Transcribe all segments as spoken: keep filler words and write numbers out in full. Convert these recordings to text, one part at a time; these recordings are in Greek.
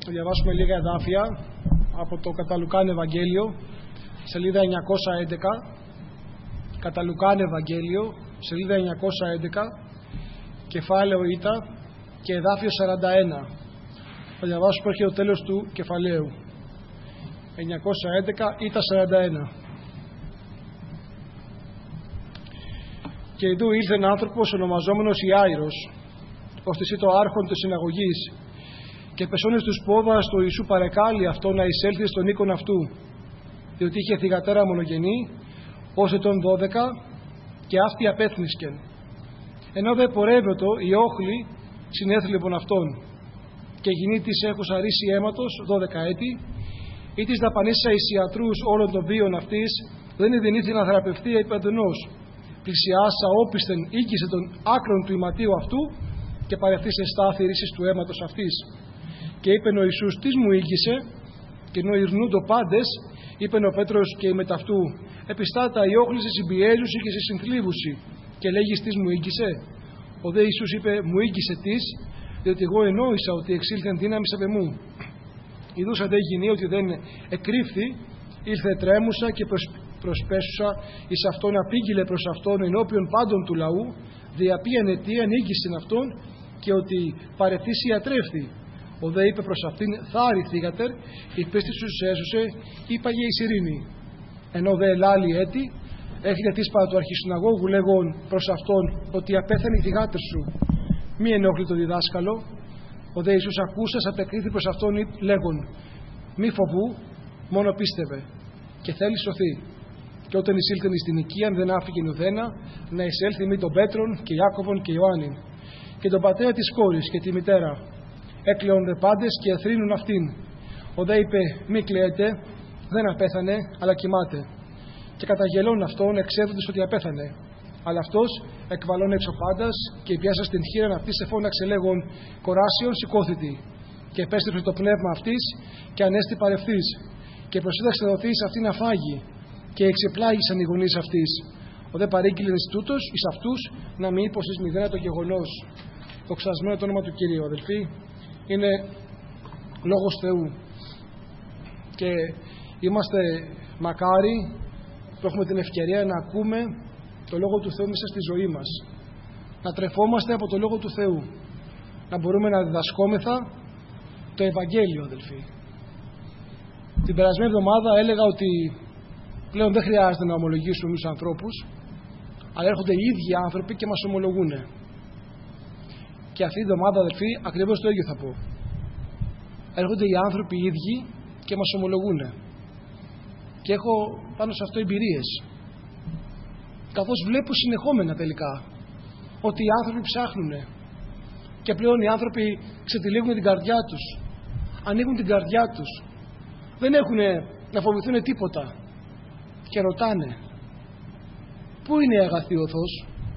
Θα διαβάσουμε λίγα εδάφια από το κατά Λουκάν Ευαγγέλιο, σελίδα εννιακόσια έντεκα. Κατά Λουκάν Ευαγγέλιο, σελίδα εννιακόσια έντεκα, κεφάλαιο Ήτα και εδάφιο σαράντα ένα. Θα διαβάσω μέχρι το τέλος του κεφαλαίου. εννιακόσια έντεκα, Ήτα σαράντα ένα. Και ειδού ήλθε ένα άνθρωπος ονομαζόμενος Ιάηρος, ως της το άρχον της συναγωγής, και πεσώνες τους πόδας του Ιησού παρεκάλει αυτό να εισέλθει στον οίκον αυτού, διότι είχε θυγατέρα μονογενή, ως ετών δώδεκα, και αυτή απέθνισκεν. Ενώ δε πορεύετο η όχλη συνέθλιπον αυτόν, και γυνή της έχουσα ρίση αίματος δώδεκα έτη, ή της δαπανίσσα εις ιατρούς όλων των βίων αυτής, δεν ειδηνήθη να θεραπευτεί επαντενός. Πλησιάσα όπισθεν οίκησε των άκρων του ηματίου αυτού, και παρευθύσε στάθη ρίσης του αίματος αυτής. Και είπεν ο Ιησούς, τις μου οίκησε, και ενώ ειρνούντο πάντες, είπεν ο Πέτρος και η μεταυτού, επιστάτα η όχληση συμπιέζουση και σε συνθλίβουση, και λέγεις τις μου οίκησε. Ο δε Ιησούς είπε, μου οίκησε τις, διότι εγώ εννοήσα ότι εξήλθεν δύναμης επ' εμού. Ιδούσα δε γινή ότι δεν εκρύφθη, ήλθε τρέμουσα και προσ, προσπέσουσα εις αυτόν απήγγειλε προς αυτόν ενώπιον πάντων του λαού, δια ποιαν αιτίαν οίκησεν αυτόν, και ότι παρεθείς ιατρεύθη. Ο δε είπε προς αυτήν, θάρη θύγατερ, η πίστη σου σε έσωσε, είπαγε εις ειρήνη. Ενώ δε ελάλη έτη, έχετε της παρά του αρχισυναγώγου λέγον προς αυτόν, ότι απέθανε η θυγάτερ σου. Μη ενόχλη το διδάσκαλο. Ο δε Ιησούς ακούσας απεκρίθη προς αυτόν λέγον, μη φοβού, μόνο πίστευε, και θέλει σωθεί. Και όταν εισήλθεν εις την οικίαν δεν άφηκε ουδένα να εισέλθει μη τον Πέτρον και Ιάκωβον και Ιωάννην, και τον πατέρα της κόρης και τη μητέρα. Έκλαιον δε πάντες και εθρύνουν αυτήν. Ο δε είπε, μη κλαίετε, δεν απέθανε, αλλά κοιμάται. Και καταγελών αυτών εξέδοντες ότι απέθανε. Αλλά αυτός, εκβαλών έξω πάντας, και πιάσα στην χείρα αυτή σε φώναξε λέγον, κοράσιον σηκώθητη. Και επέστρεψε το πνεύμα αυτής, και ανέστη παρευθύς. Και προσέταξε δοθεί σε αυτή να φάγει. Και εξεπλάγησαν οι γονείς αυτής. Ο δε παρήγγειλε εις τούτος, εις αυτούς, να μη είπω εις μηδένα το γεγονός. Δοξασμένο το όνομα του Κυρίου, αδελφοί. Είναι λόγος Θεού. Και είμαστε μακάρι που έχουμε την ευκαιρία να ακούμε το Λόγο του Θεού μέσα στη ζωή μας. Να τρεφόμαστε από το Λόγο του Θεού. Να μπορούμε να διδασκόμεθα το Ευαγγέλιο, αδελφοί. Την περασμένη εβδομάδα έλεγα ότι πλέον δεν χρειάζεται να ομολογήσουμε τους ανθρώπους, αλλά έρχονται οι ίδιοι άνθρωποι και μας ομολογούν. Και αυτή η εβδομάδα, αδελφοί, ακριβώς το ίδιο θα πω. Έρχονται οι άνθρωποι οι ίδιοι και μας ομολογούν. Και έχω πάνω σε αυτό εμπειρίες. Καθώς βλέπω συνεχόμενα τελικά ότι οι άνθρωποι ψάχνουν. Και πλέον οι άνθρωποι ξετυλίγουν την καρδιά τους. Ανοίγουν την καρδιά τους. Δεν έχουν να φοβηθούν τίποτα. Και ρωτάνε, πού είναι η αγαθή οδός?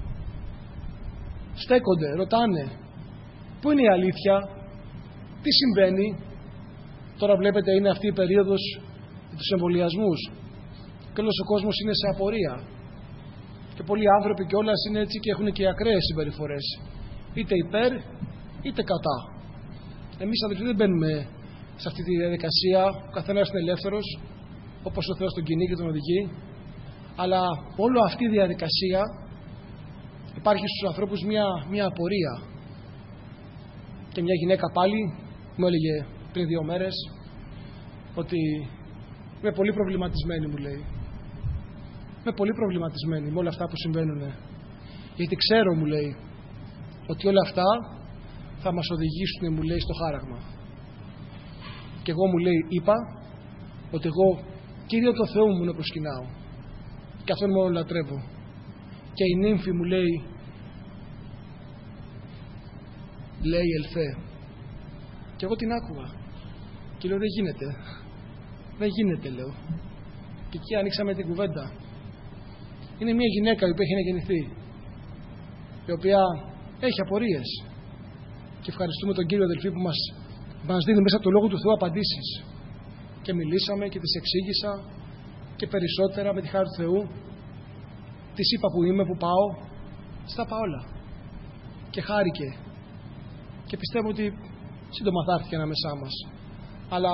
Στέκονται, ρωτάνε, πού είναι η αλήθεια? Τι συμβαίνει? Τώρα βλέπετε είναι αυτή η περίοδος με τους εμβολιασμούς και όλος ο κόσμος είναι σε απορία και πολλοί άνθρωποι κιόλας είναι έτσι και έχουν και ακραίες συμπεριφορές, είτε υπέρ είτε κατά. Εμείς αδελφοί δεν μπαίνουμε σε αυτή τη διαδικασία, ο καθένας είναι ελεύθερος όπως ο Θεός τον κινεί και τον οδηγεί, αλλά όλη αυτή η διαδικασία υπάρχει στους ανθρώπους μια, μια απορία. Και μια γυναίκα πάλι μου έλεγε πριν δύο μέρες ότι είμαι πολύ προβληματισμένη, μου λέει. Είμαι πολύ προβληματισμένη με όλα αυτά που συμβαίνουν. Γιατί ξέρω, μου λέει, ότι όλα αυτά θα μας οδηγήσουν, μου λέει, στο χάραγμα. Και εγώ, μου λέει, είπα ότι εγώ Κύριο το Θεό μου να προσκυνάω και αυτόν μόνο λατρεύω. Και η νύμφη μου λέει λέει ελθέ. Και εγώ την άκουγα και λέω δεν γίνεται, δεν γίνεται, λέω. Και εκεί ανοίξαμε την κουβέντα. Είναι μια γυναίκα η οποία έχει γεννηθεί, η οποία έχει απορίες, και ευχαριστούμε τον Κύριο, αδελφοί, που μας, μας δίνει μέσα από το Λόγο του Θεού απαντήσεις. Και μιλήσαμε και της εξήγησα και περισσότερα με τη χάρη του Θεού. Της είπα που είμαι, που πάω, στα πάω όλα. Και χάρηκε. Και πιστεύω ότι σύντομα θα έρθει ανάμεσά μας. Αλλά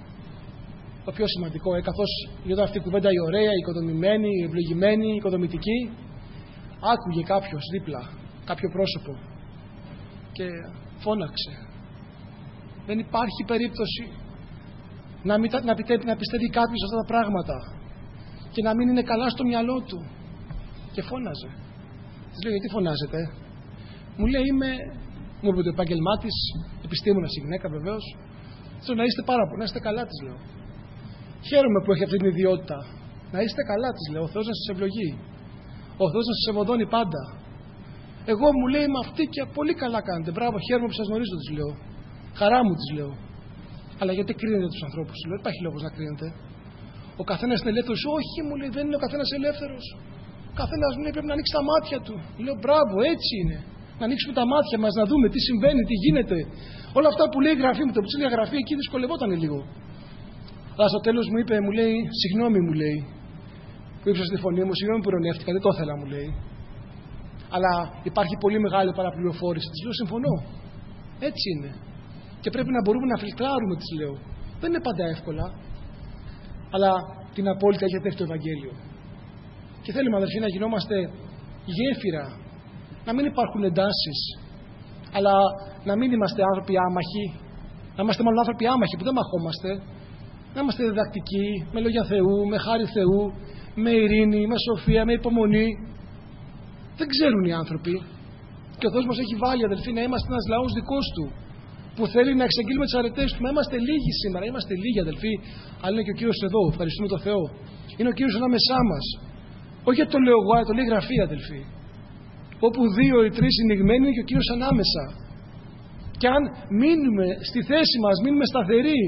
το πιο σημαντικό, ε, καθώς γινόταν αυτή η κουβέντα η ωραία, η οικοδομημένη, η ευλογημένη, η οικοδομητική, άκουγε κάποιος δίπλα, κάποιο πρόσωπο και φώναξε. Δεν υπάρχει περίπτωση να, μην, να, πιτέ, να πιστεύει κάποιος αυτά τα πράγματα και να μην είναι καλά στο μυαλό του. Και φώναζε. Της λέω, γιατί φωνάζετε? Μου λέει, είμαι, μου είπε το επάγγελμά της, επιστήμονας η γυναίκα βεβαίως. Θέλω να είστε πάρα πολύ, να είστε καλά, της λέω. Χαίρομαι που έχει αυτή την ιδιότητα. Να είστε καλά, της λέω. Ο Θεός να σας ευλογεί. Ο Θεός να σας ευωδώνει πάντα. Εγώ, μου λέει, με αυτή και πολύ καλά κάνετε. Μπράβο, χαίρομαι που σας γνωρίζω, της λέω. Χαρά μου, της λέω. Αλλά γιατί κρίνετε τους ανθρώπους? Της λέω, δεν υπάρχει λόγος να κρίνετε. Ο καθένας είναι ελεύθερος. Όχι, μου λέει, δεν είναι ο καθένας ελεύθερος. Ο καθένας μου λέει, πρέπει να ανοίξει τα μάτια του. Λέω, μπράβο, έτσι είναι. Να ανοίξουμε τα μάτια μας, να δούμε τι συμβαίνει, τι γίνεται. Όλα αυτά που λέει η γραφή μου, το που λέει η γραφή, εκεί δυσκολευόταν λίγο. Αλλά στο τέλος μου είπε, μου λέει, συγγνώμη, μου λέει, που ύψωσα στη φωνή μου, συγγνώμη που ειρωνεύτηκα, δεν το ήθελα, μου λέει. Αλλά υπάρχει πολύ μεγάλη παραπληροφόρηση. Της λέω, συμφωνώ. Έτσι είναι. Και πρέπει να μπορούμε να φιλτράρουμε, της λέω. Δεν είναι πάντα εύκολα. Αλλά την απόλυτα έχετε το Ευαγγέλιο. Και θέλουμε, αδερφοί, να γινόμαστε γέφυρα. Να μην υπάρχουν εντάσεις. Αλλά να μην είμαστε άνθρωποι άμαχοι. Να είμαστε μάλλον άνθρωποι άμαχοι που δεν μαχόμαστε. Να είμαστε διδακτικοί, με λόγια Θεού, με χάρη Θεού, με ειρήνη, με σοφία, με υπομονή. Δεν ξέρουν οι άνθρωποι. Και ο Θεός μας έχει βάλει, αδελφοί, να είμαστε ένας λαός δικός του, που θέλει να εξαγγείλουμε τις αρετές του. Να είμαστε λίγοι σήμερα, είμαστε λίγοι, αδελφοί, αλλά είναι και ο Κύριος εδώ. Ευχαριστούμε τον Θεό. Είναι ο Κύριος ανάμεσά μας. Όχι γιατί το λέω εγώ, αλλά το λέει η γραφή, αδελφοί. Όπου δύο ή τρεις συνηγμένοι είναι και ο Κύριος ανάμεσα. Και αν μείνουμε στη θέση μας, μείνουμε σταθεροί,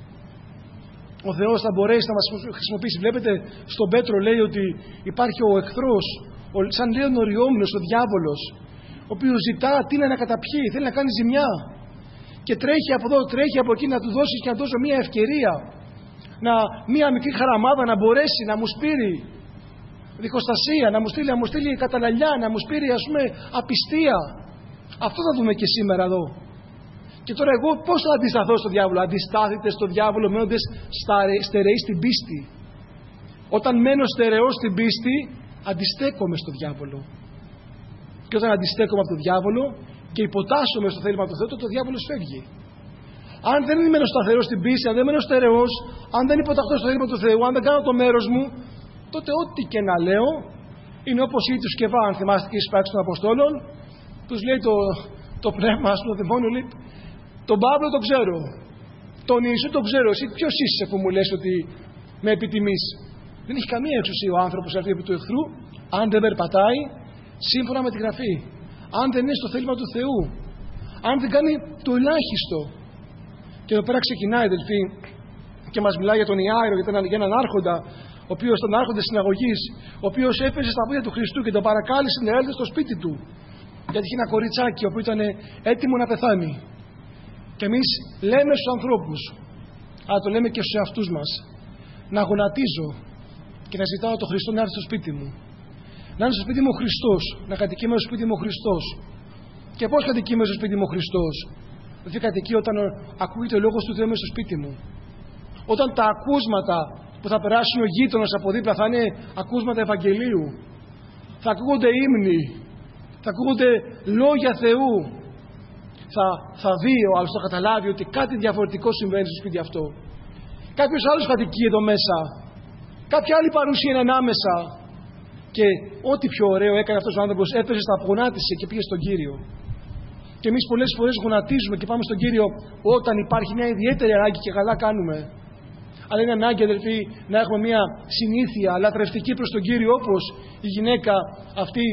ο Θεός θα μπορέσει να μας χρησιμοποιήσει. Βλέπετε, στον Πέτρο λέει ότι υπάρχει ο εχθρός, ο, σαν λέει ο οριόμηνος, ο διάβολος, ο οποίος ζητά τι να καταπιεί, θέλει να κάνει ζημιά. Και τρέχει από εδώ, τρέχει από εκεί να του δώσει και να δώσω μια ευκαιρία, να, μια μικρή χαραμάδα να μπορέσει να μου σπείρει διχοστασία, να μου στείλει, να μου στείλει καταλαλιά, να μου σπείρει, ας πούμε, απιστία. Αυτό θα δούμε και σήμερα εδώ. Και τώρα εγώ πώς θα αντισταθώ στο διάβολο? Αντιστάθητε στο διάβολο μένοντες στερεοί στην πίστη. Όταν μένω στερεός στην πίστη, αντιστέκομαι στο διάβολο. Και όταν αντιστέκομαι από τον διάβολο και υποτάσσομαι στο θέλημα του Θεού, τότε ο διάβολος φεύγει. Αν δεν μένω σταθερός στην πίστη, αν δεν μένω στερεός, αν δεν υποταχθώ στο θέλημα του Θεού, αν δεν κάνω το μέρος μου, τότε ό,τι και να λέω είναι όπως οι του Σκευά, αν θυμάστε και οι πράξεις των Αποστόλων, τους λέει το, το πνεύμα, ας πούμε, το δαιμόνιο, λέει, τον Παύλο τον ξέρω, τον Ιησού τον ξέρω, εσύ ποιος είσαι που μου λες ότι με επιτιμείς? Δεν έχει καμία εξουσία ο άνθρωπος αυτή επί του εχθρού, αν δεν περπατάει σύμφωνα με τη γραφή, αν δεν είναι στο θέλημα του Θεού, αν δεν κάνει το ελάχιστο. Και εδώ πέρα ξεκινάει, αδελφοί, και μας μιλάει για τον Ιάηρο, για, για έναν άρχοντα, ο οποίος ήταν άρχοντας συναγωγής, ο οποίος έπαιζε στα πόδια του Χριστού και τον παρακάλεσε να έρθει στο σπίτι του, γιατί είχε ένα κοριτσάκι που ήταν έτοιμο να πεθάνει. Και εμείς λέμε στους ανθρώπους, αλλά το λέμε και στους εαυτούς μας, να γονατίζω και να ζητάω τον Χριστό να έρθει στο σπίτι μου. Να είναι στο σπίτι μου ο Χριστός, να κατοικεί μέσα στο σπίτι μου ο Χριστός. Και πώς κατοικεί μέσα στο σπίτι μου ο Χριστός? Δηλαδή κατοικεί όταν ακούγεται ο λόγος του Θεού μέσα στο σπίτι μου. Όταν τα ακούσματα που θα περάσουν ο γείτονας από δίπλα θα είναι ακούσματα Ευαγγελίου, θα ακούγονται ύμνοι, θα ακούγονται λόγια Θεού, θα, θα δει ο άλλος, θα καταλάβει ότι κάτι διαφορετικό συμβαίνει στο σπίτι αυτό. Κάποιος άλλος κατοικεί εδώ μέσα, κάποια άλλη παρουσία είναι ανάμεσα. Και ό,τι πιο ωραίο έκανε αυτός ο άνθρωπος, έπαιζε στα γονάτισε και πήγε στον Κύριο. Και εμείς πολλές φορές γονατίζουμε και πάμε στον Κύριο όταν υπάρχει μια ιδιαίτερη ανάγκη και καλά κάνουμε. Αλλά είναι ανάγκη, αδελφοί, να έχουμε μια συνήθεια λατρευτική προς τον Κύριο, όπως η γυναίκα αυτή,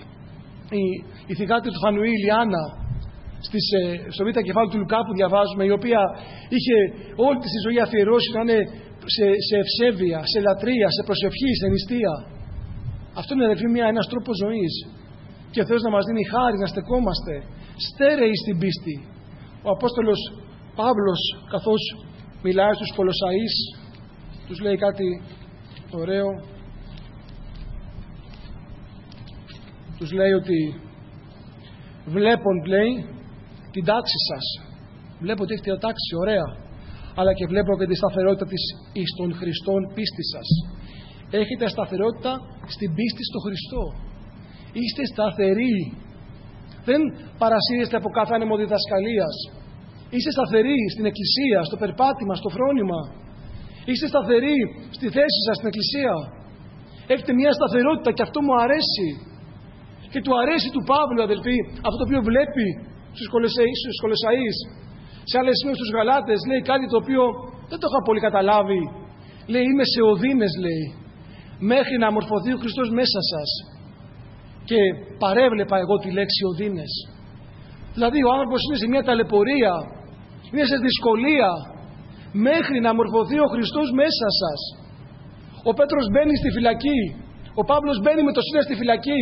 η, η θυγάτη του Φανουήλ, η Άννα, στις, στο β' κεφάλαιο του Λουκά που διαβάζουμε, η οποία είχε όλη της τη ζωή αφιερώσει να είναι σε, σε ευσέβεια, σε λατρεία, σε προσευχή, σε νηστεία. Αυτό είναι, αδελφοί, μια, ένας τρόπος ζωής. Και ο Θεός να μας δίνει χάρη να στεκόμαστε στέρεοι στην πίστη. Ο Απόστολος Παύλος, καθώς μιλάει στους Κολοσσαείς, τους λέει κάτι ωραίο. Τους λέει ότι βλέπουν, λέει, την τάξη σας. Βλέπω ότι έχετε τάξη, ωραία. αλλά και βλέπω και τη σταθερότητα της εις των Χριστών πίστης σας. Έχετε σταθερότητα στην πίστη στο Χριστό. Είστε σταθεροί. Δεν παρασύρεστε από κάθε άνεμο διδασκαλίας. Είστε σταθεροί στην εκκλησία, στο περπάτημα, στο φρόνημα. Είστε σταθεροί στη θέση σας στην εκκλησία. Έχετε μια σταθερότητα και αυτό μου αρέσει. Και του αρέσει του Παύλου, αδελφοί, αυτό το οποίο βλέπει στους Κολοσσαείς. Σε άλλες σημείες στους Γαλάτες λέει κάτι το οποίο δεν το είχα πολύ καταλάβει. Λέει είμαι σε οδύνες, λέει, μέχρι να μορφωθεί ο Χριστός μέσα σας. Και παρέβλεπα εγώ τη λέξη οδύνες. Δηλαδή ο άνθρωπος είναι σε μια ταλαιπωρία, είναι σε δυσκολία, μέχρι να μορφωθεί ο Χριστός μέσα σας. Ο Πέτρος μπαίνει στη φυλακή, ο Παύλος μπαίνει με το Σίλα στη φυλακή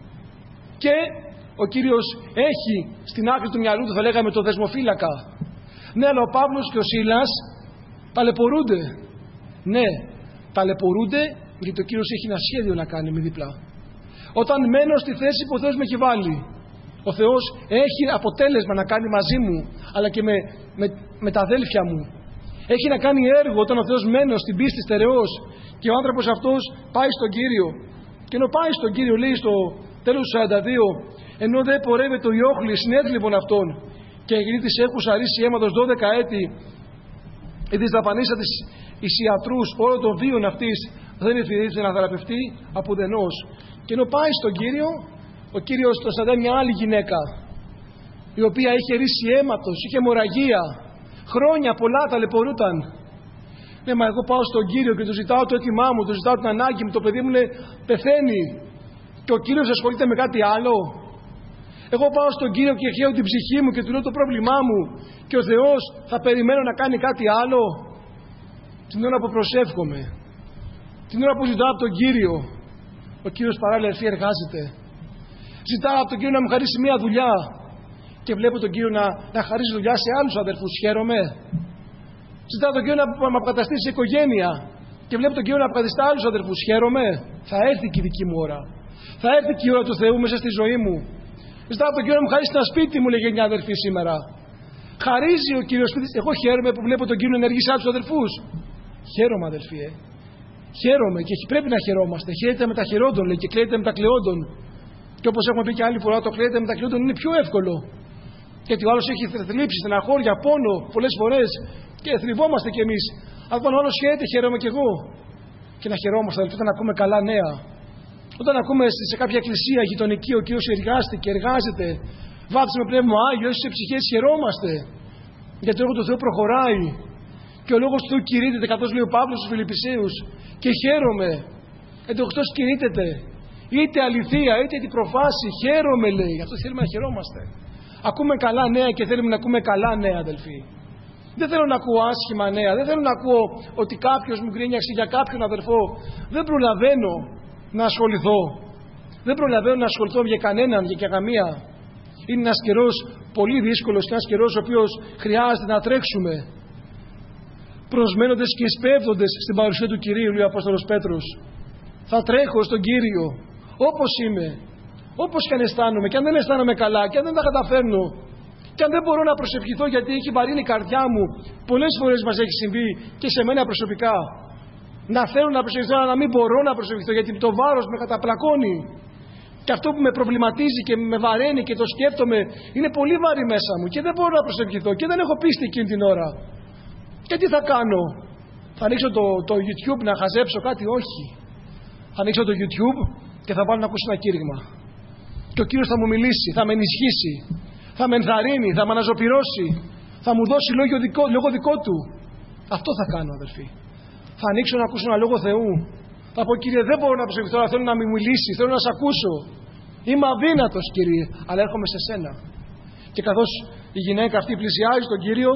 και ο Κύριος έχει στην άκρη του μυαλού του, θα λέγαμε, το δεσμοφύλακα. Ναι, αλλά ο Παύλος και ο Σίλας ταλαιπωρούνται. Ναι, ταλαιπωρούνται γιατί ο Κύριος έχει ένα σχέδιο να κάνει με διπλά. Όταν μένω στη θέση που ο Θεός με έχει βάλει, ο Θεός έχει αποτέλεσμα να κάνει μαζί μου, αλλά και με, με, με τα αδέλφια μου. Έχει να κάνει έργο όταν ο Θεός μένω στην πίστη στερεός και ο άνθρωπος αυτός πάει στον Κύριο. Και ενώ πάει στον Κύριο, λέει στο τέλος του σαράντα δύο, ενώ δεν πορεύεται ο Ιόχλη, συνέδρι λοιπόν αυτόν και γίνει της έχους αρίσει αίματος δώδεκα έτη, ή της δαπανίσα της εις ιατρούς όλων των βίων αυτής, δεν εφηρείται να θεραπευτεί από ουδενός. Και ενώ πάει στον Κύριο, ο Κύριος τον συναντάει μια άλλη γυναίκα, η οποία είχε ρίξει αίματος, είχε αιμορραγία, χρόνια πολλά ταλαιπωρούταν. Ναι, μα εγώ πάω στον Κύριο και του ζητάω το αίτημά μου, του ζητάω την ανάγκη μου, το παιδί μου λέει, πεθαίνει. Και ο Κύριος ασχολείται με κάτι άλλο. Εγώ πάω στον Κύριο και χαίω την ψυχή μου και του λέω το πρόβλημά μου και ο Θεός θα περιμένω να κάνει κάτι άλλο. Την ώρα που προσεύχομαι, την ώρα που ζητάω από τον Κύριο, ο Κύριος παράλληλα εσύ εργάζεται. Ζητάω από τον Κύριο να μου χαρίσει μια δουλειά και βλέπω τον Κύριο να, να χαρίσει δουλειά σε άλλους αδερφούς. Χαίρομαι. Ζητάω τον Κύριο να μου αποκαταστήσει οικογένεια και βλέπω τον Κύριο να αποκαταστήσει άλλους αδερφούς. Χαίρομαι. Θα έρθει και η δική μου ώρα. Θα έρθει και η ώρα του Θεού μέσα στη ζωή μου. Ζητάω τον Κύριο να μου χαρίσει ένα σπίτι, μου λέγε μια αδερφή σήμερα. Χαρίζει ο Κύριος σπίτι. Εγώ χαίρομαι που βλέπω τον Κύριο να ενεργεί σε άλλους αδερφούς. Χαίρομαι, αδερφοί. Ε. Χαίρομαι και πρέπει να χαιρόμαστε. Χαίρεται με τα χαιρόντων, λέει, και κλαίεται με τα κλαιόντων. Και όπως έχουμε πει και άλλη φορά, το κλαίεται με τα κλαιόντων είναι πιο εύκολο. Γιατί ο άλλος έχει θλίψη, στεναχώρια, πόνο πολλές φορές και θλιβόμαστε κι εμείς. Αλλά όταν ο άλλος χαίρεται, χαίρομαι κι εγώ. Και να χαιρόμαστε, δηλαδή, όταν ακούμε καλά νέα. Όταν ακούμε σε κάποια εκκλησία γειτονική ο Κύριος εργάζεται και εργάζεται, βάπτισε με πνεύμα Άγιο, σε ψυχές χαιρόμαστε. Γιατί το έργο του Θεού προχωράει. Και ο λόγος του Θεού κηρύττεται, καθώς λέει ο Παύλος στους Φιλιππισίους. Και χαίρομαι. Γιατί ο Χριστός κηρύττεται. Είτε αληθεία, είτε την προφάση. Χαίρομαι, λέει. Γι' αυτό θέλουμε να χαιρόμαστε. Ακούμε καλά νέα και θέλουμε να ακούμε καλά νέα, αδελφοί. Δεν θέλω να ακούω άσχημα νέα. Δεν θέλω να ακούω ότι κάποιος μου γκρίνιαξε για κάποιον αδερφό. Δεν προλαβαίνω να ασχοληθώ. Δεν προλαβαίνω να ασχοληθώ για κανέναν, για καμία. Είναι ένας καιρός πολύ δύσκολος και ένας καιρός ο οποίος χρειάζεται να τρέξουμε. Προσμένοντες και σπέβδοντες στην παρουσία του Κυρίου, λέει ο Απόστολος Πέτρος. Θα τρέχω στον Κύριο όπως είμαι, όπως και αν αισθάνομαι, και αν δεν αισθάνομαι καλά, και αν δεν τα καταφέρνω, και αν δεν μπορώ να προσευχηθώ γιατί έχει βαρύνει η καρδιά μου. Πολλές φορές μας έχει συμβεί και σε μένα προσωπικά. Να θέλω να προσευχηθώ, αλλά να μην μπορώ να προσευχηθώ γιατί το βάρος με καταπλακώνει. Και αυτό που με προβληματίζει και με βαραίνει και το σκέφτομαι είναι πολύ βαρύ μέσα μου και δεν μπορώ να προσευχηθώ και δεν έχω πίστη εκείνη την ώρα. Και τι θα κάνω? Θα ανοίξω το, το YouTube να χαζέψω κάτι? Όχι. Θα ανοίξω το YouTube και θα βάλω να ακούσω ένα κήρυγμα. Και ο Κύριος θα μου μιλήσει, θα με ενισχύσει, θα με ενθαρρύνει, θα με αναζωπυρώσει, θα μου δώσει λόγο δικό, λόγο δικό του. Αυτό θα κάνω, αδελφοί. Θα ανοίξω να ακούσω ένα λόγο Θεού. Θα πω, Κύριε, δεν μπορώ να προσευχηθώ, αλλά θέλω να με μιλήσει, θέλω να σε ακούσω. Είμαι αδύνατος, Κύριε, αλλά έρχομαι σε σένα. Και καθώς η γυναίκα αυτή πλησιάζει τον Κύριο,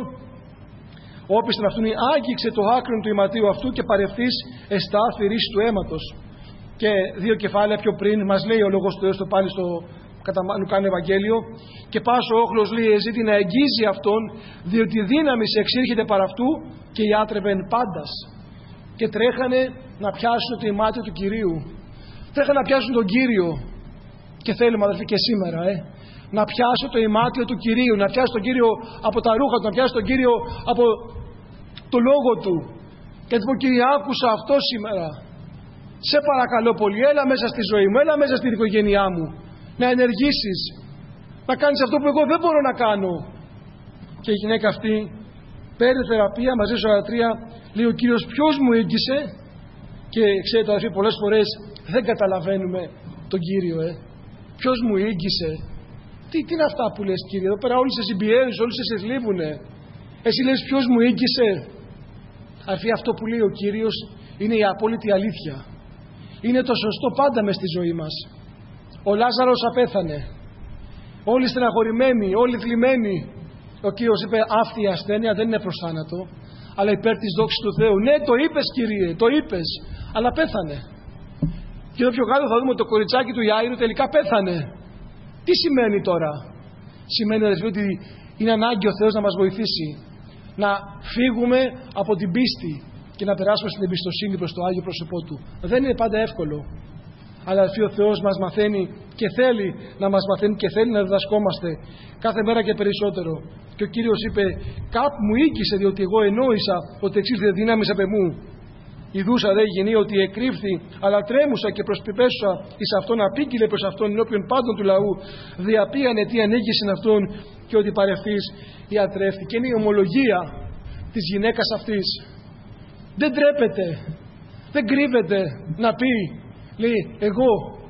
ο όπισθεν αυτούν άγγιξε το άκρον του ηματίου αυτού και παρευθύς εστάθη ρίση του αίματος. Και δύο κεφάλαια πιο πριν μας λέει ο λόγος του Θεού στο πάλι στο κατά Λουκάν Ευαγγέλιο, και πάσο όχλος, λέει, εζήτη να εγγύζει αυτόν, διότι η δύναμη σε εξήρχεται παρά αυτού και ιάτρευεν πάντας. Και τρέχανε να πιάσουν το ημάτιο του Κυρίου. Τρέχανε να πιάσουν τον Κύριο. Και θέλουμε, αδελφοί, και σήμερα, ε, να πιάσω το ημάτιο του Κυρίου, να πιάσω τον Κύριο από τα ρούχα του, να πιάσω τον Κύριο από το λόγο του. Και του πω, Κύριε, άκουσα αυτό σήμερα. Σε παρακαλώ πολύ, έλα μέσα στη ζωή μου, έλα μέσα στην οικογένειά μου. Να ενεργήσεις, να κάνεις αυτό που εγώ δεν μπορώ να κάνω. Και η γυναίκα αυτή παίρνει θεραπεία μαζί στο ιατρία, λέει ο Κύριος ποιος μου έγκυσε. Και ξέρετε αδερφοί, πολλές φορές δεν καταλαβαίνουμε τον Κύριο. Ε. Ποιος μου έγκυσε. Τι, τι είναι αυτά που λες, Κύριε? Εδώ πέρα όλοι σε συμπιέζουν, όλοι σε θλίβουνε. Εσύ λες ποιος μου έγκυσε. Αδερφοί, αυτό που λέει ο Κύριος είναι η απόλυτη αλήθεια. Είναι το σωστό πάντα μες στη ζωή μας. Ο Λάζαρος απέθανε. Όλοι στεναχωρημένοι, όλοι θλιμμένοι. Ο Κύριος είπε, αυτή η ασθένεια δεν είναι προς θάνατο, αλλά υπέρ της δόξης του Θεού. Ναι, το είπες, Κύριε, το είπες, αλλά πέθανε. Και εδώ πιο κάτω θα δούμε ότι το κοριτσάκι του Ιάηρου τελικά πέθανε. Τι σημαίνει τώρα? Σημαίνει, αδερφοί, ότι είναι ανάγκη ο Θεός να μας βοηθήσει να φύγουμε από την πίστη και να περάσουμε στην εμπιστοσύνη προς το Άγιο πρόσωπό Του. Δεν είναι πάντα εύκολο. Αλλά αδερφοί, ο Θεός μας μαθαίνει και θέλει να μας μαθαίνει και θέλει να διδασκόμαστε κάθε μέρα και περισσότερο. Και ο Κύριος είπε, κάπου μου ήγγισε, διότι εγώ ενόησα ότι εξήλθε δύναμης απ' εμού. Ιδούσα δε γεννή ότι εκρύφθη, αλλά τρέμουσα και προσπιπέσουσα εις αυτόν απήγγειλε προς αυτόν ενώπιον πάντων του λαού, διαπίανε τι ανέγγισιν αυτόν και ότι παρευθείς ιατρεύτη. Και είναι η ομολογία της γυναίκας αυτής. Δεν τρέπεται, δεν κρύβεται να πει, λέει, εγώ,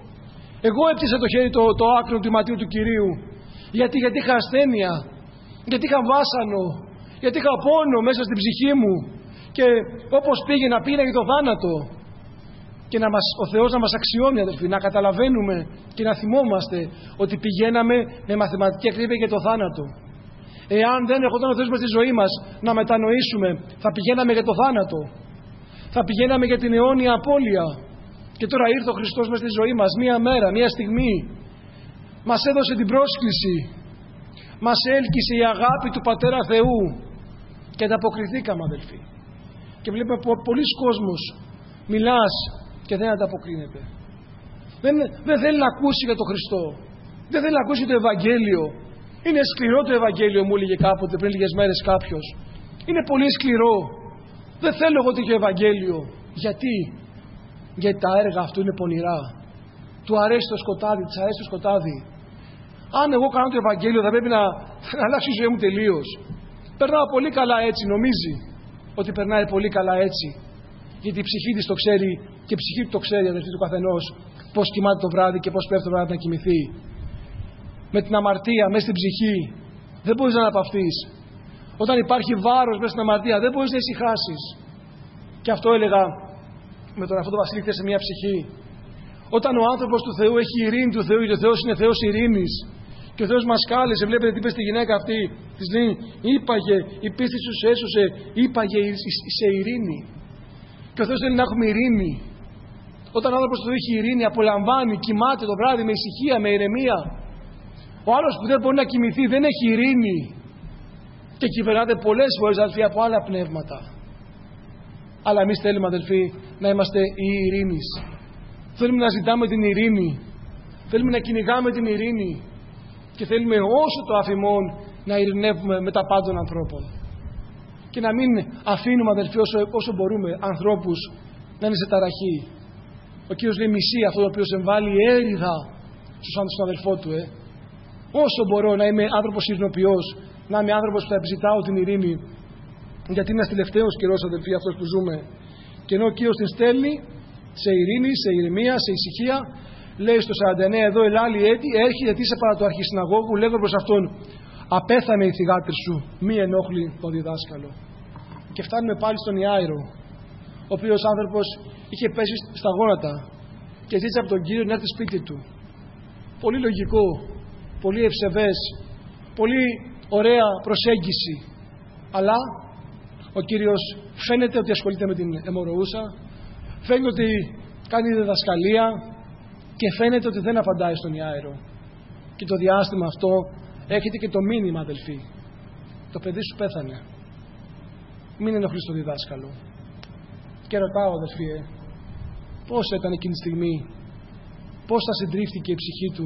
εγώ έψησα το χέρι το, το άκρο του ματιού του Κυρίου. Γιατί, γιατί είχα ασθένεια, γιατί είχα βάσανο, γιατί είχα πόνο μέσα στην ψυχή μου. Και όπως πήγαινα, πήγαινα για το θάνατο. Και να μας, ο Θεός να μας αξιώνει, αδελφοί, να καταλαβαίνουμε και να θυμόμαστε ότι πηγαίναμε με μαθηματική ακρίβεια για το θάνατο. Εάν δεν ερχόταν ο Θεός μες στη ζωή μας να μετανοήσουμε, θα πηγαίναμε για το θάνατο. Θα πηγαίναμε για την αιώνια απώλεια. Και τώρα ήρθε ο Χριστός μες στη ζωή μας, μία μέρα, μία στιγμή. Μας έδωσε την πρόσκληση. Μας έλκυσε η αγάπη του Πατέρα Θεού. Και ανταποκριθήκαμε, αδελφοί. Και βλέπουμε πολλοί κόσμος μιλάς και δεν ανταποκρίνεται. Δεν, δεν θέλει να ακούσει για τον Χριστό. Δεν θέλει να ακούσει το Ευαγγέλιο. Είναι σκληρό το Ευαγγέλιο, μου έλεγε κάποτε πριν λίγες μέρες κάποιος. Είναι πολύ σκληρό. Δεν θέλω εγώ τέτοιο Ευαγγέλιο. Γιατί? Γιατί τα έργα αυτού είναι πονηρά. Του αρέσει το σκοτάδι, της αρέσει το σκοτάδι. Αν εγώ κάνω το Ευαγγέλιο θα πρέπει να, να αλλάξει η ζωή μου τελείως. Περνάω πολύ καλά έτσι, νομίζει ότι περνάει πολύ καλά έτσι. Γιατί η ψυχή της το ξέρει και η ψυχή του το ξέρει, αδερφοί του καθενός, πώς κοιμάται το βράδυ και πώς πέφτει το βράδυ να κοιμηθεί. Με την αμαρτία μέσα στην ψυχή δεν μπορείς να αναπαυθείς. Όταν υπάρχει βάρος μέσα στην αμαρτία δεν μπορείς να ησυχάσεις. Και αυτό έλεγα με τον αυτό το Βασίλη χθες σε μια ψυχή. Όταν ο άνθρωπος του Θεού έχει ειρήνη του Θεού, γιατί ο Θεός είναι Θεός ειρήνης, και ο Θεός μας κάλεσε, βλέπετε τι είπε στη γυναίκα αυτή, της λέει, είπαγε, η πίστη σου σε έσωσε, είπαγε σε ειρήνη. Και ο Θεός θέλει να έχουμε ειρήνη. Όταν ο άνθρωπος του Θεού έχει ειρήνη, απολαμβάνει, κοιμάται το βράδυ με ησυχία, με ηρεμία. Ο άλλος που δεν μπορεί να κοιμηθεί δεν έχει ειρήνη. Και κυβερνάται πολλές φορές, αδελφοί, από άλλα πνεύματα. Αλλά εμείς θέλουμε, αδελφοί, να είμαστε οι ειρήνης. Θέλουμε να ζητάμε την ειρήνη. Θέλουμε να κυνηγάμε την ειρήνη. Και θέλουμε όσο το αφημών να ειρηνεύουμε με τα πάντων ανθρώπων. Και να μην αφήνουμε, αδελφοί, όσο, όσο μπορούμε ανθρώπους να είναι σε ταραχή. Ο Κύριος λέει μισεί αυτό το οποίο συμβάλλει έρηδα στον αδελφό του. Ε. Όσο μπορώ να είμαι άνθρωπος ειρηνοποιός, να είμαι άνθρωπος που θα επιζητάω την ειρήνη, γιατί είναι ένας τελευταίος καιρός, αδελφοί, αυτός που ζούμε. Και ενώ ο Κύριος την στέλνει σε ειρήνη, σε ηρεμία, σε ησυχία, λέει στο σαράντα εννέα εδώ ελάλη έτη, έρχεται γιατί είσαι παρά το αρχισυναγώγου, λέγω προς αυτόν, απέθανε η θυγάτρη σου, μη ενόχλη τον διδάσκαλο. Και φτάνουμε πάλι στον Ιάηρο, ο οποίος άνθρωπος είχε πέσει στα γόνατα και ζήτησε από τον Κύριο να έρθει σπίτι του. Πολύ λογικό, πολύ ευσεβές, πολύ ωραία προσέγγιση. Αλλά ο Κύριος φαίνεται ότι ασχολείται με την αιμορροούσα, φαίνεται ότι κάνει διδασκαλία και φαίνεται ότι δεν απαντάει στον Ιάηρο. Και το διάστημα αυτό έχετε και το μήνυμα, αδελφοί. Το παιδί σου πέθανε. Μην ενοχλείς τον διδάσκαλο. Και ρωτάω, αδελφοί, ε, πώς ήταν εκείνη τη στιγμή, πώς θα συντρίφθηκε η ψυχή του,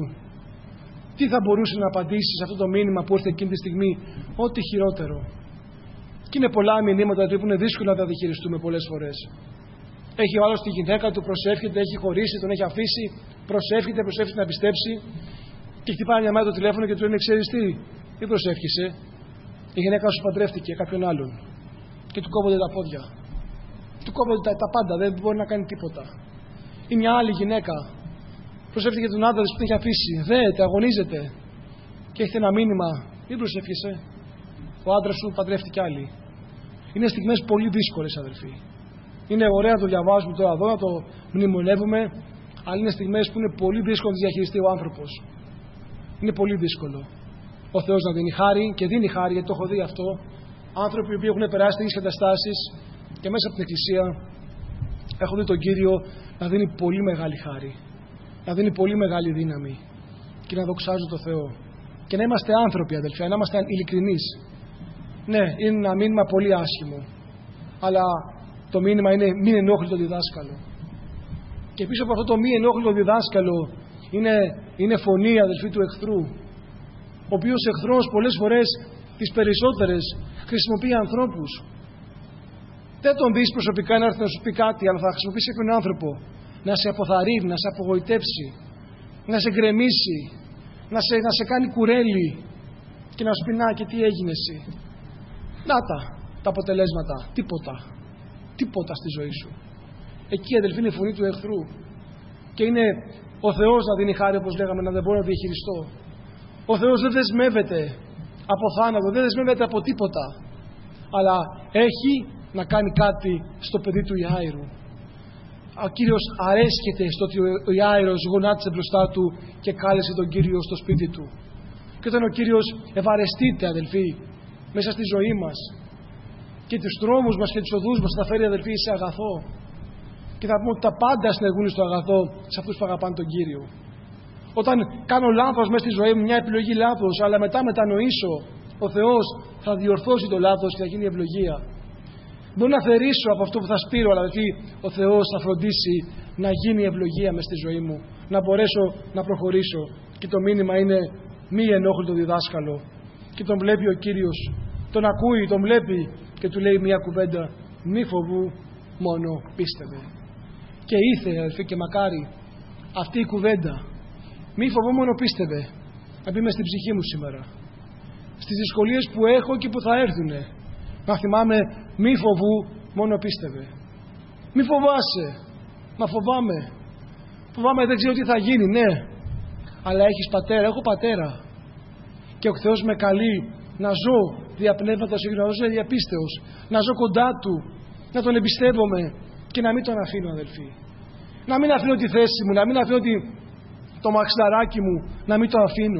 τι θα μπορούσε να απαντήσει σε αυτό το μήνυμα που ήρθε εκείνη τη στιγμή, ό,τι χειρότερο. Και Και είναι πολλά μηνύματα που είναι δύσκολο να τα διαχειριστούμε πολλές φορές. Έχει ο άλλος τη γυναίκα του, προσεύχεται, έχει χωρίσει, τον έχει αφήσει, προσεύχεται, προσεύχεται να πιστέψει. Και χτυπάει μια μέρα το τηλέφωνο και του λένε: ξέρεις τι, τι προσεύχησε. Η γυναίκα σου παντρεύτηκε κάποιον άλλον. Και του κόβονται τα πόδια. Του κόβονται τα, τα πάντα, δεν μπορεί να κάνει τίποτα. Ή μια άλλη γυναίκα προσεύχεται τον άντρα της που την έχει αφήσει. Δέεται, αγωνίζεται. Και έχετε ένα μήνυμα: τι προσεύχεσαι. Ο άντρας σου παντρεύτηκε άλλη. Είναι στιγμές πολύ δύσκολες, αδελφοί. Είναι ωραία να το διαβάζουμε τώρα εδώ, να το μνημονεύουμε, αλλά είναι στιγμές που είναι πολύ δύσκολο να διαχειριστεί ο άνθρωπος. Είναι πολύ δύσκολο. Ο Θεός να δίνει χάρη και δίνει χάρη, γιατί το έχω δει αυτό. Άνθρωποι που έχουν περάσει τέτοιες καταστάσεις και μέσα από την Εκκλησία έχω δει τον Κύριο να δίνει πολύ μεγάλη χάρη, να δίνει πολύ μεγάλη δύναμη και να δοξάζω τον Θεό. Και να είμαστε άνθρωποι, αδελφιά, να είμαστε ειλικρινείς. Ναι, είναι ένα μήνυμα πολύ άσχημο, αλλά το μήνυμα είναι μην ενόχλητο διδάσκαλο. Και πίσω από αυτό το μη ενόχλητο διδάσκαλο είναι, είναι φωνή, αδελφοί, του εχθρού, ο οποίος εχθρός πολλές φορές, τις περισσότερες, χρησιμοποιεί ανθρώπους. Δεν τον δεις προσωπικά να έρθει να σου πει κάτι, αλλά θα χρησιμοποιήσει κάποιον άνθρωπο να σε αποθαρρύνει, να σε απογοητεύσει, να σε γκρεμίσει, να σε, να σε κάνει κουρέλι και να σου πει: να, και τι έγινε εσύ. Να τα, τα αποτελέσματα. Τίποτα. Τίποτα στη ζωή σου. Εκεί, αδελφοί, είναι η φωνή του εχθρού. Και είναι ο Θεός να δίνει χάρη, όπως λέγαμε, να δεν μπορώ να διαχειριστώ. Ο Θεός δεν δεσμεύεται από θάνατο, δεν δεσμεύεται από τίποτα. Αλλά έχει να κάνει κάτι στο παιδί του Ιάειρου. Ο Κύριος αρέσκεται στο ότι ο Ιάειρος γονάτισε μπροστά του και κάλεσε τον Κύριο στο σπίτι του. Και όταν ο Κύριος ευαρεστείται, αδελφοί, μέσα στη ζωή μας και τους δρόμους μας και τους οδούς μας, θα φέρει, αδελφοί, σε αγαθό. Και θα πούμε ότι τα πάντα συνεργούν στο αγαθό σε αυτούς που αγαπάνε τον Κύριο. Όταν κάνω λάθος μέσα στη ζωή μου, μια επιλογή λάθος, αλλά μετά μετανοήσω, ο Θεός θα διορθώσει το λάθος και θα γίνει ευλογία. Μπορώ να θερήσω από αυτό που θα σπείρω, αλλά αδελφοί, ο Θεός θα φροντίσει να γίνει ευλογία μέσα στη ζωή μου, να μπορέσω να προχωρήσω. Και το μήνυμα είναι μη ενόχλητο διδάσκαλο. Και τον βλέπει ο Κύριος, τον ακούει, τον βλέπει και του λέει μια κουβέντα: μη φοβού, μόνο πίστευε. Και ήθελε, αδελφοί, και μακάρι αυτή η κουβέντα, μη φοβού, μόνο πίστευε, να μπει μες στην ψυχή μου σήμερα. Στις δυσκολίες που έχω και που θα έρθουνε, να θυμάμαι: μη φοβού, μόνο πίστευε. Μη φοβάσαι. Μα φοβάμαι. Φοβάμαι, δεν ξέρω τι θα γίνει, ναι. Αλλά έχεις πατέρα, έχω πατέρα. Και ο Θεός με καλεί να ζω δια πνεύματος και να ζω δια πίστεως, να ζω κοντά Του, να Τον εμπιστεύομαι και να μην Τον αφήνω, αδελφοί. Να μην αφήνω τη θέση μου, να μην αφήνω τη... το μαξιλαράκι μου, να μην το αφήνω.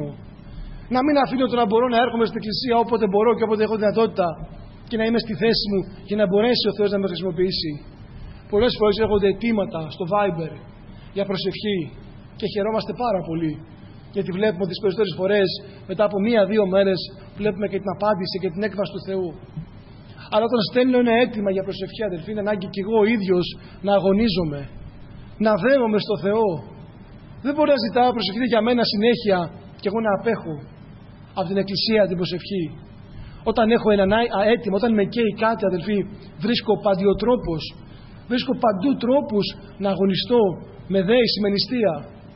Να μην αφήνω το να μπορώ να έρχομαι στην εκκλησία όποτε μπορώ και όποτε έχω δυνατότητα και να είμαι στη θέση μου για να μπορέσει ο Θεός να με χρησιμοποιήσει. Πολλές φορές έρχονται αιτήματα στο Viber για προσευχή και χαιρόμαστε πάρα πολύ. Γιατί βλέπουμε τις περισσότερες φορές μετά από μία-δύο μέρες βλέπουμε και την απάντηση και την έκβαση του Θεού. Αλλά όταν στέλνω ένα αίτημα για προσευχή, αδελφοί, είναι ανάγκη και εγώ ο ίδιος να αγωνίζομαι, να δέομαι στο Θεό. Δεν μπορώ να ζητάω προσευχή για μένα συνέχεια και εγώ να απέχω από την εκκλησία την προσευχή. Όταν έχω ένα αίτημα, όταν με καίει κάτι, αδελφοί, βρίσκω παντιοτρόπους, βρίσκω παντού τρόπους να αγωνιστώ με δέηση, με νηστεία.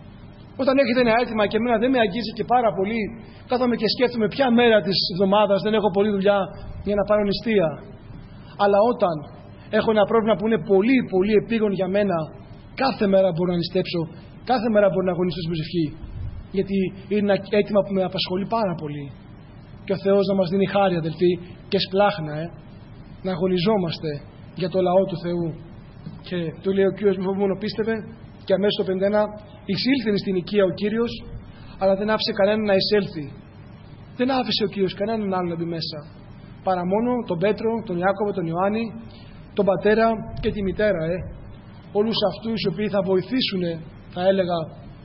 Όταν έχετε ένα αίτημα και εμένα δεν με αγγίζει και πάρα πολύ, κάθομαι και σκέφτομαι ποια μέρα της εβδομάδας δεν έχω πολλή δουλειά για να πάρω νηστεία. Αλλά όταν έχω ένα πρόβλημα που είναι πολύ πολύ επίγον για μένα, κάθε μέρα μπορώ να νηστέψω, κάθε μέρα μπορώ να αγωνιστώ στην προσευχή. Γιατί είναι ένα αίτημα που με απασχολεί πάρα πολύ. Και ο Θεός να μας δίνει χάρη, αδελφοί, και σπλάχνα, ε, να αγωνιζόμαστε για το λαό του Θεού. Και του λέει ο Κύριος: μη φοβού, μόνο πίστευε. Και αμέσως το πενήντα ένα εισήλθε στην οικία ο Κύριος, αλλά δεν άφησε κανέναν να εισέλθει. Δεν άφησε ο Κύριος κανέναν άλλον να μπει μέσα, παρά μόνο τον Πέτρο, τον Ιάκωβο, τον Ιωάννη, τον πατέρα και τη μητέρα. Ε. Όλους αυτούς οι οποίοι θα βοηθήσουν, θα έλεγα,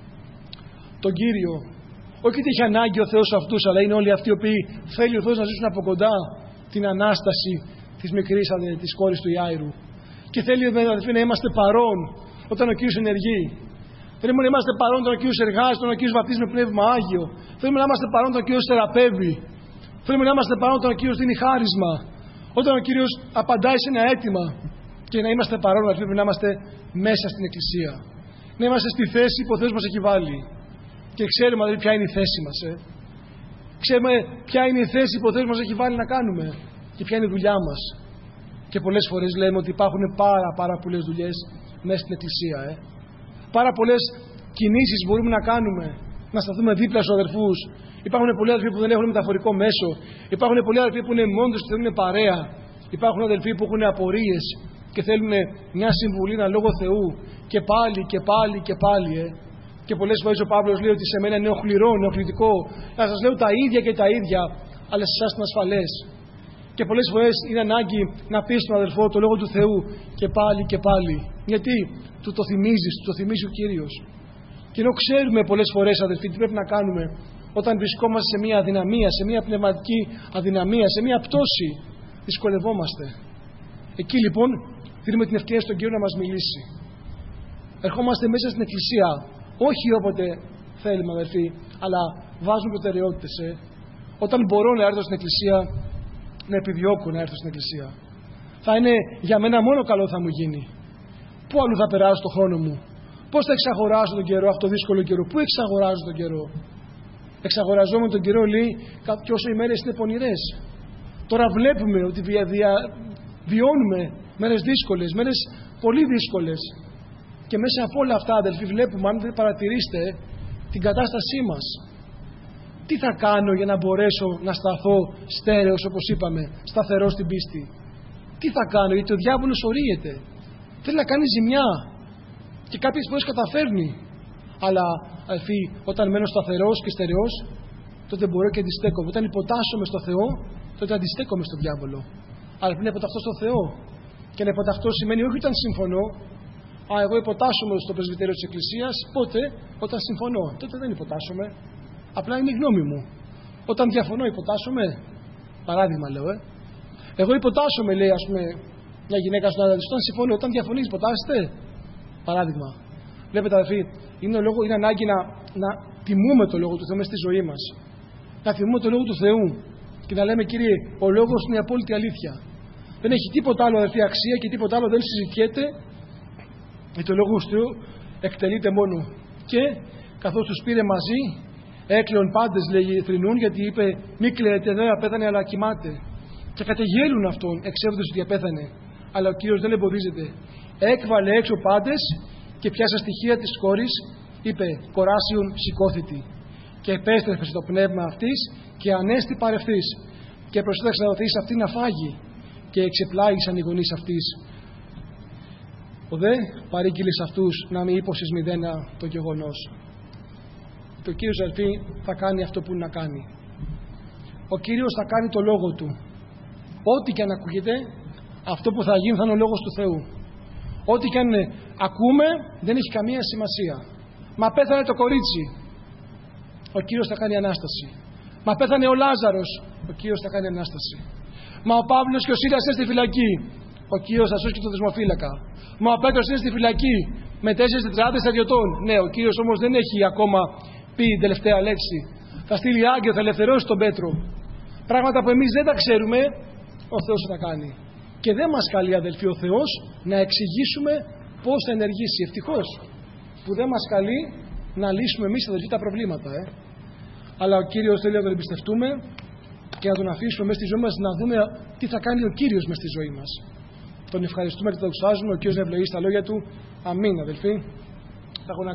τον Κύριο. Όχι ότι έχει ανάγκη ο Θεός αυτούς, αλλά είναι όλοι αυτοί οι οποίοι θέλει ο Θεός να ζήσουν από κοντά την Ανάσταση της μικρής της κόρης του Ιάειρου. Και θέλει, αδελφοί, να είμαστε παρόν όταν ο Κύριος ενεργεί. Θέλουμε να είμαστε παρόν όταν ο Κύριος εργάζεται, όταν ο Κύριος βαπτίζει με πνεύμα Άγιο. Θέλουμε να είμαστε παρόν όταν ο Κύριος θεραπεύει. Θέλουμε να είμαστε παρόν όταν ο Κύριος δίνει χάρισμα. Όταν ο Κύριος απαντάει σε ένα αίτημα και να είμαστε παρόν, αδελφοί, πρέπει να είμαστε μέσα στην Εκκλησία. Να είμαστε στη θέση που ο Θεός μας έχει βάλει. Και ξέρουμε, αδελφοί, ποια είναι η θέση μας. Ε. Ξέρουμε ποια είναι η θέση που ο Θεός μας έχει βάλει να κάνουμε και ποια είναι η δουλειά μας. Και πολλές φορές λέμε ότι υπάρχουν πάρα, πάρα πολλές δουλειές μέσα στην Εκκλησία. Ε. Πάρα πολλές κινήσεις μπορούμε να κάνουμε. Να σταθούμε δίπλα στους αδερφούς. Υπάρχουν πολλοί αδελφοί που δεν έχουν μεταφορικό μέσο. Υπάρχουν πολλοί αδελφοί που είναι μόνοι τους και θέλουν παρέα. Υπάρχουν αδελφοί που έχουν απορίες και θέλουν μια συμβουλή, ένα λόγο Θεού. Και πάλι και πάλι και πάλι. Ε. Και πολλές φορές ο Παύλος λέει ότι σε μένα είναι οχληρό, νεοχλητικό. Να σας λέω τα ίδια και τα ίδια, αλλά σε εσάς είναι ασφαλές. Και πολλές φορές είναι ανάγκη να πεις στον αδελφό το λόγο του Θεού και πάλι και πάλι. Γιατί του το θυμίζεις, του το θυμίζει ο Κύριος. Και ενώ ξέρουμε πολλές φορές, αδελφοί, τι πρέπει να κάνουμε όταν βρισκόμαστε σε μια αδυναμία, σε μια πνευματική αδυναμία, σε μια πτώση, δυσκολευόμαστε. Εκεί λοιπόν δίνουμε την ευκαιρία στον Κύριο να μας μιλήσει. Ερχόμαστε μέσα στην Εκκλησία, όχι όποτε θέλουμε, αδελφοί, αλλά βάζουμε προτεραιότητες. Ε. Όταν μπορώ να έρθω στην Εκκλησία, να επιδιώκω να έρθω στην Εκκλησία. Θα είναι για μένα μόνο καλό θα μου γίνει. Πού αλλού θα περάσω τον χρόνο μου? Πώς θα εξαγοράσω τον καιρό, αυτό το δύσκολο καιρό? Πού εξαγοράζω τον καιρό? Εξαγοραζόμαστε τον καιρό, λέει, και όσο οι μέρες είναι πονηρές. Τώρα βλέπουμε ότι βια, βια, βιώνουμε μέρες δύσκολες, μέρες πολύ δύσκολες. Και μέσα από όλα αυτά, αδελφοί, βλέπουμε, αν δεν παρατηρήσετε, την κατάστασή μας. Τι θα κάνω για να μπορέσω να σταθώ στέρεος, όπως είπαμε, σταθερός στην πίστη? Τι θα κάνω? Γιατί ο διάβολος ορίεται. Θέλει να κάνει ζημιά. Και κάποιες φορές καταφέρνει. Αλλά, αδελφοί, όταν μένω σταθερός και στερεός, τότε μπορώ και αντιστέκομαι. Όταν υποτάσσομαι στο Θεό, τότε αντιστέκομαι στον διάβολο. Αλλά πρέπει να υποταχθώ στο Θεό. Και να υποταχθώ σημαίνει όχι όταν συμφωνώ. Α, εγώ υποτάσσομαι στο πρεσβυτέριο της Εκκλησίας. Πότε? Όταν συμφωνώ. Τότε δεν υποτάσσομαι. Απλά είναι η γνώμη μου. Όταν διαφωνώ, υποτάσσομαι. Παράδειγμα λέω, ε. Εγώ υποτάσσομαι, λέει, ας πούμε, μια γυναίκα στον άντρα της. Όταν συμφωνώ, όταν διαφωνείς, υποτάσσετε. Παράδειγμα. Βλέπετε, αδελφοί, είναι, λόγο, είναι ανάγκη να, να τιμούμε το λόγο του Θεού μέσα στη ζωή μας. Να τιμούμε το λόγο του Θεού και να λέμε, Κύριε, ο λόγος είναι η απόλυτη αλήθεια. Δεν έχει τίποτα άλλο, αδελφοί, αξία και τίποτα άλλο δεν συζητιέται. Γιατί ο λόγος του Θεού εκτελείται μόνο. Και καθώς τους πήρε μαζί, έκλαιον πάντες, λέγει, θρηνούν, γιατί είπε, μη κλαίτε, δεν απέθανε, αλλά κοιμάται. Και κατεγέλουν αυτόν, εξέρχοντας ότι απέθανε. Αλλά ο Κύριος δεν εμποδίζεται. Έκβαλε έξω πάντες και πιάσα στοιχεία της κόρης, είπε, κοράσιον σηκώθητη. Και επέστρεφε στο πνεύμα αυτής και ανέστη παρευθύς. Και προσέταξε να δοθεί σε αυτή να φάγει. Και εξεπλάγησαν οι γονείς αυτής. Ο δε παρήγγειλε σε αυτούς να μην ύπωσες μηδένα το γεγονός. Και ο Κύριος, αδελφοί, θα κάνει αυτό που είναι να κάνει. Ο Κύριος θα κάνει το λόγο του. Ό,τι και αν ακούγεται, αυτό που θα γίνει θα είναι ο λόγος του Θεού. Ό,τι και αν ακούμε, δεν έχει καμία σημασία. Μα πέθανε το κορίτσι. Ο Κύριος θα κάνει Ανάσταση. Μα πέθανε ο Λάζαρος. Ο Κύριος θα κάνει Ανάσταση. Μα ο Παύλος και ο Σίλας είναι στη φυλακή. Ο Κύριος θα σώσει και τον δεσμοφύλακα. Μα ο Πέτρος είναι στη φυλακή με τέσσερις τετράδες στρατιωτών. Ναι, ο Κύριος όμως δεν έχει ακόμα πει την τελευταία λέξη. Θα στείλει άγγελο, θα ελευθερώσει τον Πέτρο. Πράγματα που εμείς δεν τα ξέρουμε, ο Θεός θα τα κάνει. Και δεν μας καλεί, αδελφοί, ο Θεός να εξηγήσουμε πώς θα ενεργήσει. Ευτυχώς που δεν μας καλεί να λύσουμε εμείς, αδελφοί, τα προβλήματα. Ε. Αλλά ο Κύριος θέλει να τον εμπιστευτούμε και να τον αφήσουμε μέσα στη ζωή μας, να δούμε τι θα κάνει ο Κύριος μέσα στη ζωή μας. Τον ευχαριστούμε και τον δοξάζουμε. Ο Κύριος να ευλογεί στα λόγια του. Αμήν, αδελφοί. Θα έχω να